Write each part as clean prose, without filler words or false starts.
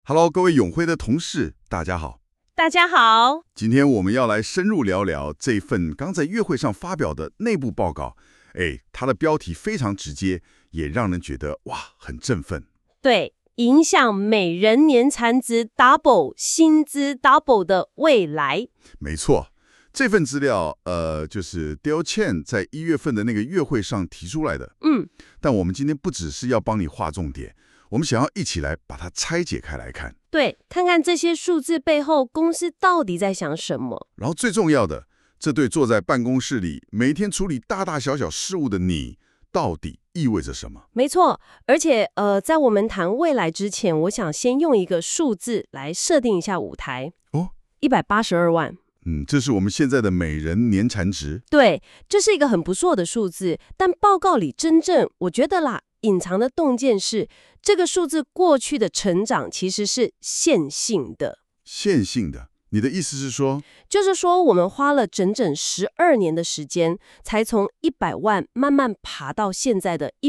Hello，各位永辉的同事，大家好。 大家好。 今天我们要来深入聊聊这份刚在月会上发表的内部报告。它的标题非常直接，也让人觉得哇，很振奋。 对，影响每人年产值 double、薪资 double 的未来。 没错，这份资料就是 Dale Chen 在1月份的那个月会上提出来的。但我们今天不只是要帮你划重点，我们想要一起来把它拆解开来看。 对，看看这些数字背后公司到底在想什么。 然后最重要的，这对坐在办公室里每天处理大大小小事务的你，到底意味着什么？ 没错，而且在我们谈未来之前，我想先用一个数字来设定一下舞台。182万。 这是我们现在的每人年产值。 对，这是一个很不错的数字，但报告里真正我觉得啦，隐藏的洞见是，这个数字过去的成长其实是线性的。 线性的？你的意思是说？ 就是说，我们花了整整12年的时间，才从100万慢慢爬到现在的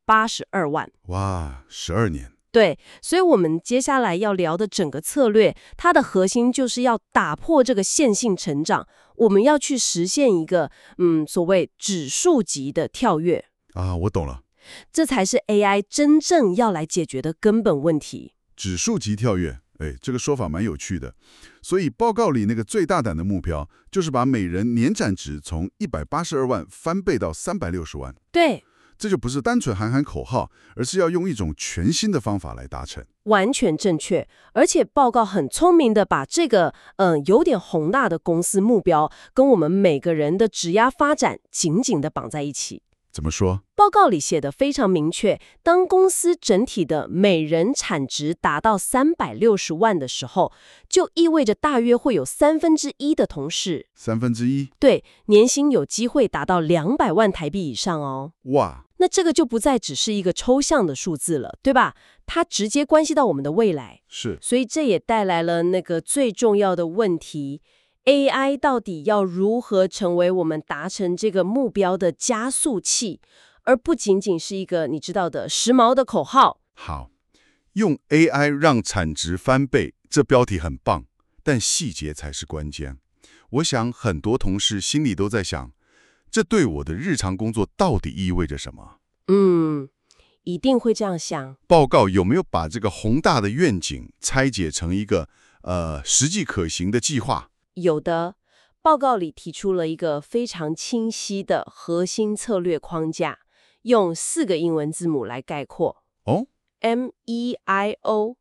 182万。 哇，12年。 对，所以我们接下来要聊的整个策略，它的核心就是要打破这个线性成长，我们要去实现一个所谓指数级的跳跃。 我懂了。 这才是 AI 真正要来解决的根本问题。 指数级跳跃，这个说法蛮有趣的。所以报告里那个最大胆的目标，就是把每人年产值从182万翻倍到360万。 对。 这就不是单纯喊喊口号，而是要用一种全新的方法来达成。 完全正确，而且报告很聪明的把这个有点宏大的公司目标，跟我们每个人的职业发展紧紧的绑在一起。 怎么说？ 报告里写的非常明确，当公司整体的每人产值达到360万的时候，就意味着大约会有1/3的同事 1/3？ 对，年薪有机会达到200万台币以上哦。 哇！ 那这个就不再只是一个抽象的数字了，对吧？它直接关系到我们的未来。 是。 所以这也带来了那个最重要的问题，AI 到底要如何成为我们达成这个目标的加速器，而不仅仅是一个你知道的时髦的口号。 好，用 AI 让产值翻倍，这标题很棒，但细节才是关键。我想很多同事心里都在想，这对我的日常工作到底意味着什么？ 一定会这样想。 报告有没有把这个宏大的愿景拆解成一个实际可行的计划？ 有的，报告里提出了一个非常清晰的核心策略框架，用4个英文字母来概括。MEIO。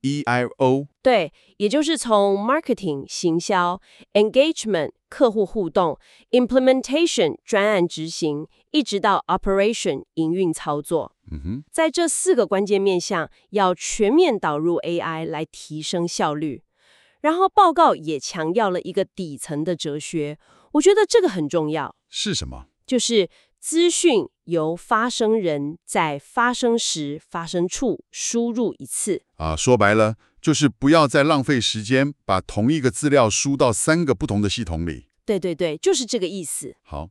MEIO。 对，也就是从 marketing 行销、engagement 客户互动、implementation 专案执行，一直到 operation 营运操作。在这4个关键面向，要全面导入 AI 来提升效率。然后报告也强调了一个底层的哲学，我觉得这个很重要。 是什么？ 就是资讯由发生人在发生时、发生处输入一次。 说白了，就是不要再浪费时间，把同一个资料输到3个不同的系统里。 对对对，就是这个意思。 好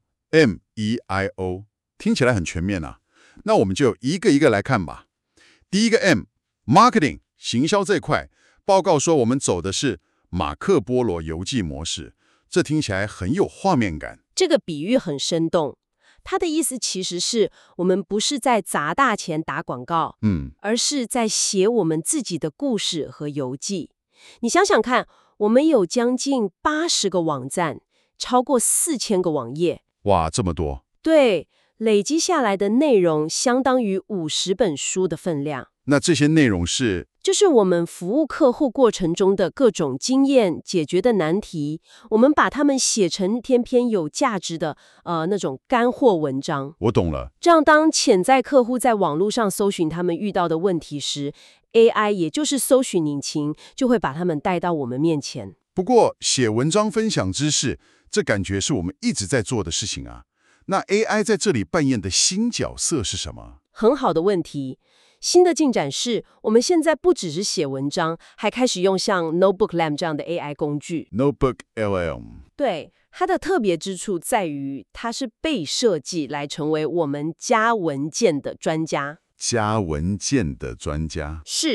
，MEIO 听起来很全面啊。那我们就一个一个来看吧。第一个 M，Marketing 行销这块，报告说我们走的是马克波罗游记模式，这听起来很有画面感。 这个比喻很生动，他的意思其实是我们不是在砸大钱打广告，而是在写我们自己的故事和游记。你想想看，我们有将近80个网站，超过4000个网页。 哇，这么多！ 对，累积下来的内容相当于50本书的分量。 那这些内容是？ 就是我们服务客户过程中的各种经验、解决的难题，我们把它们写成篇有价值的那种干货文章。 我懂了。 这样当潜在客户在网络上搜寻他们遇到的问题时， AI 也就是搜寻引擎就会把他们带到我们面前。 不过写文章分享知识，这感觉是我们一直在做的事情啊。那 AI 在这里扮演的新角色是什么？ 很好的问题。新的进展是，我们现在不只是写文章，还开始用像 NotebookLM 这样的 AI 工具。 NotebookLM。 对，它的特别之处在于，它是被设计来成为我们加文件的专家。 加文件的专家。 是。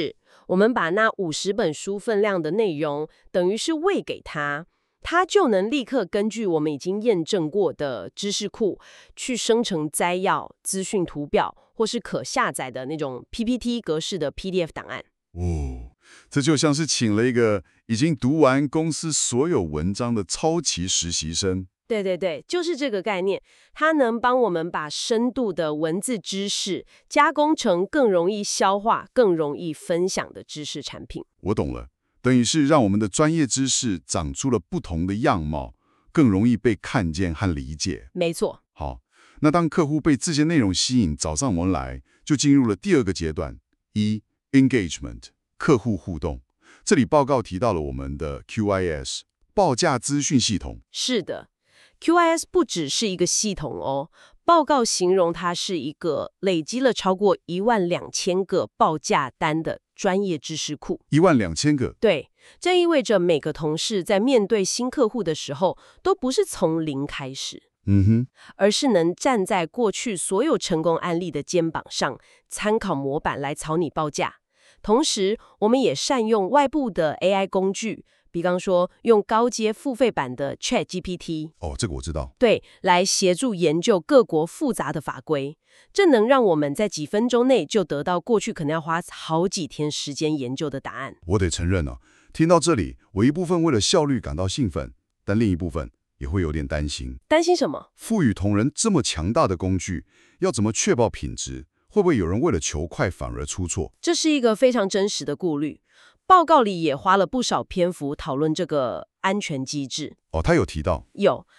我们把那50本书分量的内容，等于是喂给他，他就能立刻根据我们已经验证过的知识库，去生成摘要、资讯图表，或是可下载的那种 PPT 格式的 PDF 档案。 哦，这就像是请了一个已经读完公司所有文章的超级实习生。 对对对，就是这个概念，它能帮我们把深度的文字知识加工成更容易消化、更容易分享的知识产品。 我懂了，等于是让我们的专业知识长出了不同的样貌，更容易被看见和理解。 没错。 好，那当客户被这些内容吸引，找上门来，就进入了第二个阶段，engagement， 客户互动。这里报告提到了我们的 QIS 报价资讯系统。 是的。QIS 不只是一个系统哦，报告形容它是一个累积了超过12000个报价单的专业知识库。 12000个？ 对，这意味着每个同事在面对新客户的时候，都不是从零开始，而是能站在过去所有成功案例的肩膀上，参考模板来草拟报价。同时，我们也善用外部的 AI 工具，比方说用高阶付费版的 ChatGPT， 这个我知道。 对，来协助研究各国复杂的法规，这能让我们在几分钟内就得到过去可能要花好几天时间研究的答案。 我得承认听到这里，我一部分为了效率感到兴奋，但另一部分也会有点担心。 担心什么？ 赋予同仁这么强大的工具，要怎么确保品质？会不会有人为了求快反而出错？ 这是一个非常真实的顾虑。报告里也花了不少篇幅讨论这个安全机制。 他有提到。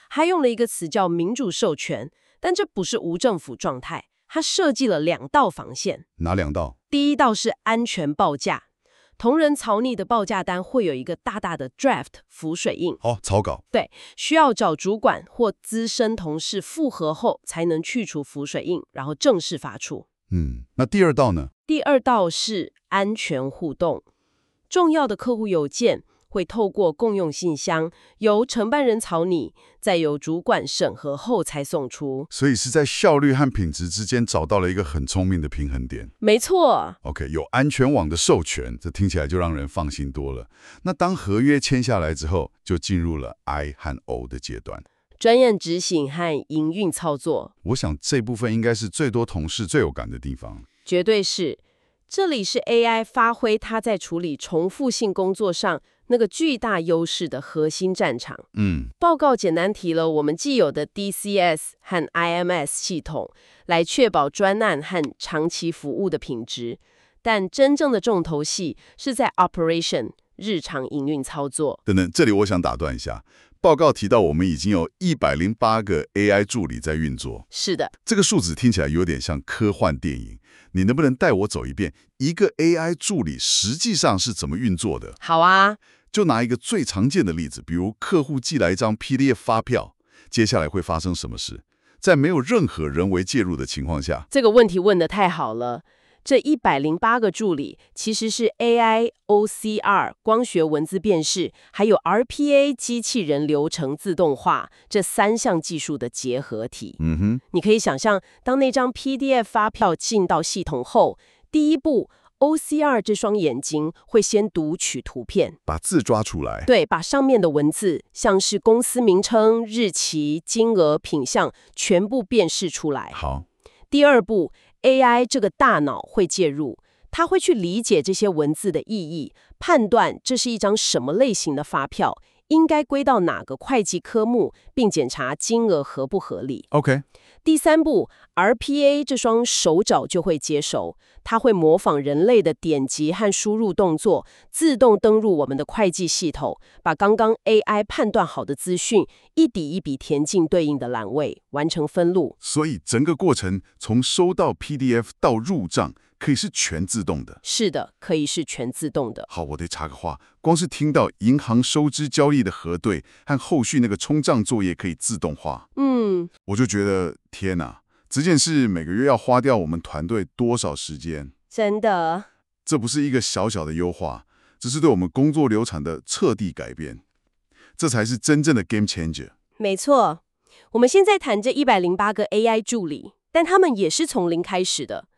哪2道？ 第一道是安全报价，同仁草拟的报价单会有一个大大的 draft 浮水印。 草稿。 对，需要找主管或资深同事复核后，才能去除浮水印，然后正式发出。 那第2道呢？ 第2道是安全互动。重要的客户邮件会透过共用信箱，由承办人草拟，再由主管审核后才送出。 所以是在效率和品质之间找到了一个很聪明的平衡点。 没错。 OK， 有安全网的授权，这听起来就让人放心多了。那当合约签下来之后，就进入了 I 和 O 的阶段。 专业执行和营运操作。 我想这部分应该是最多同事最有感的地方。 绝对是。这里是 AI 发挥它在处理重复性工作上那个巨大优势的核心战场。报告简单提了我们既有的 DCS 和 IMS 系统，来确保专案和长期服务的品质。但真正的重头戏是在 Operation 日常营运操作。 等等，这里我想打断一下。报告提到我们已经有108个 AI 助理在运作。 是的。 这个数字听起来有点像科幻电影。你能不能带我走一遍一个 AI 助理实际上是怎么运作的？ 好啊。 就拿一个最常见的例子，比如客户寄来一张 PDF 发票，接下来会发生什么事？在没有任何人为介入的情况下。 这个问题问得太好了。这108个助理其实是 AI OCR 光学文字辨识，还有 RPA 机器人流程自动化这3项技术的结合体。你可以想象，当那张 PDF 发票进到系统后，第一步 OCR 这双眼睛会先读取图片， 把字抓出来。 对，把上面的文字，像是公司名称、日期、金额、品项，全部辨识出来。 好。 第2步AI 这个大脑会介入，它会去理解这些文字的意义，判断这是一张什么类型的发票，应该归到哪个会计科目，并检查金额合不合理。 OK。 第3步 RPA 这双手爪就会接手，它会模仿人类的点击和输入动作，自动登入我们的会计系统，把刚刚 AI 判断好的资讯一笔一笔填进对应的栏位，完成分录。 所以整个过程从收到 PDF 到入账可以是全自动的。 是的，可以是全自动的。 好，我得插个话，光是听到银行收支交易的核对和后续那个冲账作业可以自动化，我就觉得天哪，这件事每个月要花掉我们团队多少时间？ 真的。 这不是一个小小的优化，这是对我们工作流程的彻底改变，这才是真正的 game changer。 没错，我们现在谈这108个 AI 助理，但他们也是从零开始的。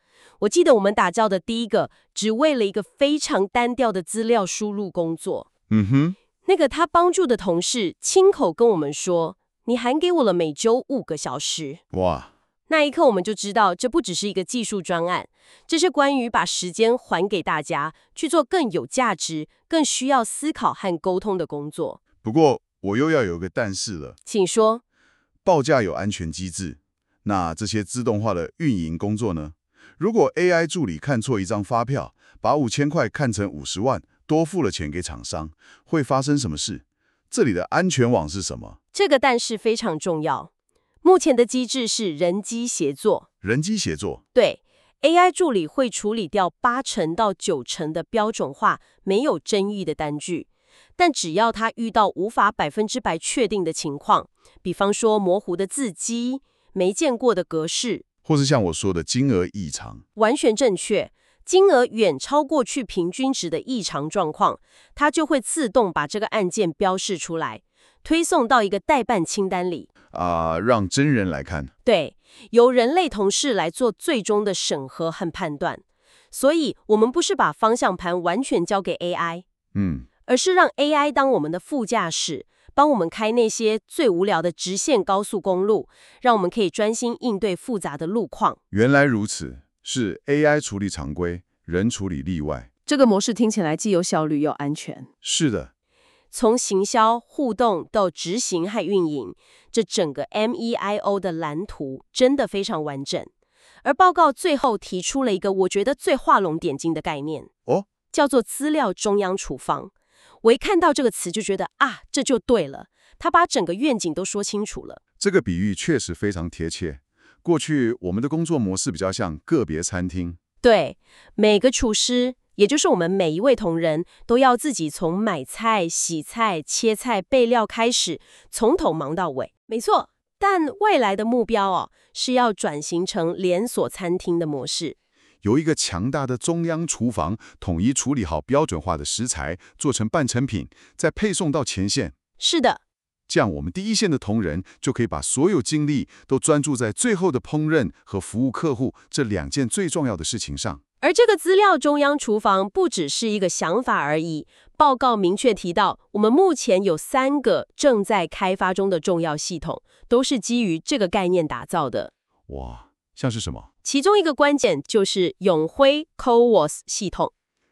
我记得我们打造的第一个，只为了一个非常单调的资料输入工作。那个他帮助的同事亲口跟我们说，你还给我了每周5个小时。 哇！ 那一刻我们就知道，这不只是一个技术专案，这是关于把时间还给大家，去做更有价值、更需要思考和沟通的工作。 不过我又要有个但是了。 请说。 报价有安全机制，那这些自动化的运营工作呢？如果 AI 助理看错一张发票，把5000块看成50万，多付了钱给厂商，会发生什么事？这里的安全网是什么？ 这个但是非常重要。目前的机制是人机协作。 人机协作？ 对 ，AI 助理会处理掉80%到90%的标准化、没有争议的单据，但只要他遇到无法100%确定的情况，比方说模糊的字迹、没见过的格式， 或是像我说的金额异常， 完全正确，金额远超过去平均值的异常状况，它就会自动把这个案件标示出来，推送到一个待办清单里。 让真人来看。 对，由人类同事来做最终的审核和判断。所以，我们不是把方向盘完全交给 AI，而是让 AI 当我们的副驾驶，帮我们开那些最无聊的直线高速公路，让我们可以专心应对复杂的路况。 原来如此，是 AI 处理常规，人处理例外。 这个模式听起来既有效率又安全。 是的。 从行销、互动到执行和运营，这整个 MEIO 的蓝图真的非常完整。而报告最后提出了一个我觉得最画龙点睛的概念，叫做资料中央厨房。我一看到这个词就觉得这就对了，他把整个愿景都说清楚了。 这个比喻确实非常贴切。过去我们的工作模式比较像个别餐厅， 对，每个厨师，也就是我们每一位同仁，都要自己从买菜、洗菜、切菜、备料开始，从头忙到尾。没错，但未来的目标是要转型成连锁餐厅的模式。 有一个强大的中央厨房，统一处理好标准化的食材，做成半成品，再配送到前线。 是的。 这样我们第一线的同仁就可以把所有精力都专注在最后的烹饪和服务客户这2件最重要的事情上。 而这个资料中央厨房不只是一个想法而已，报告明确提到，我们目前有3个正在开发中的重要系统，都是基于这个概念打造的。 哇，像是什么？ 其中一个关键就是永辉 CoWoS 系统。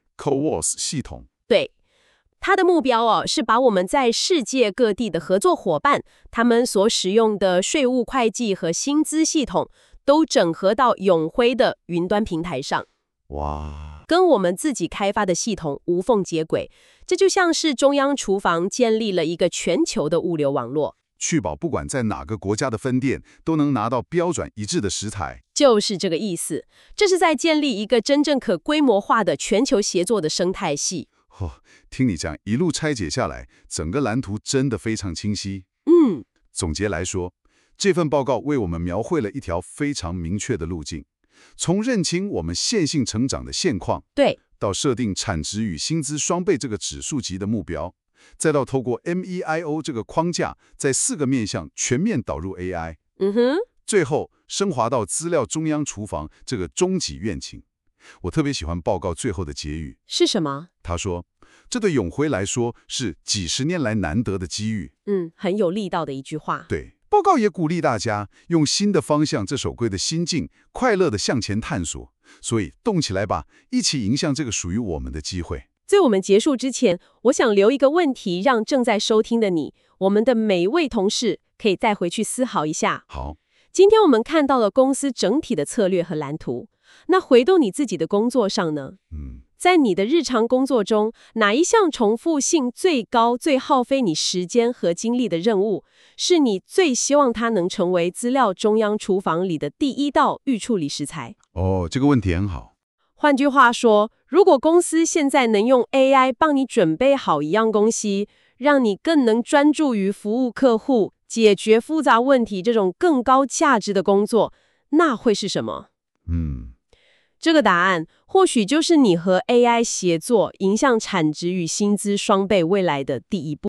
CoWoS 系统？ 对，它的目标是把我们在世界各地的合作伙伴，他们所使用的税务会计和薪资系统，都整合到永辉的云端平台上。 哇， 跟我们自己开发的系统无缝接轨，这就像是中央厨房建立了一个全球的物流网络， 确保不管在哪个国家的分店都能拿到标准一致的食材。 就是这个意思。这是在建立一个真正可规模化的全球协作的生态系。 听你这样一路拆解下来，整个蓝图真的非常清晰。总结来说，这份报告为我们描绘了一条非常明确的路径。从认清我们线性成长的现况， 对， 到设定产值与薪资双倍这个指数级的目标，再到透过 MEIO 这个框架，在4个面向全面导入 AI，最后升华到资料中央厨房这个终极愿景。我特别喜欢报告最后的结语是什么？ 他说，这对永辉来说是几10年来难得的机遇。 很有力道的一句话。 对。报告也鼓励大家用新的方向这首歌的心境，快乐地向前探索。所以动起来吧，一起迎向这个属于我们的机会。 在我们结束之前，我想留一个问题，让正在收听的你，我们的每一位同事可以再回去思考一下。 好， 今天我们看到了公司整体的策略和蓝图，那回到你自己的工作上呢？在你的日常工作中，哪一项重复性最高、最耗费你时间和精力的任务，是你最希望它能成为资料中央厨房里的第1道预处理食材？ 这个问题很好。 换句话说，如果公司现在能用 AI 帮你准备好一样东西，让你更能专注于服务客户、解决复杂问题这种更高价值的工作，那会是什么？这个答案或许就是你和 AI 协作，迎向产值与薪资双倍未来的第一步。